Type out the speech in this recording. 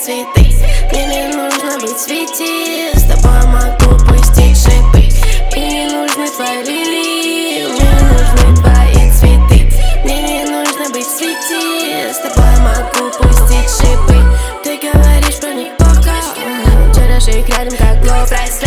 цветы. Мне не нужно быть в свете, с тобой могу пустить шипы. Мне не нужны твои лилии, мне нужны твои цветы. Мне не нужно быть в свете, с тобой могу пустить шипы. Ты говоришь про них плохо, держишь их рядом как глобрайс.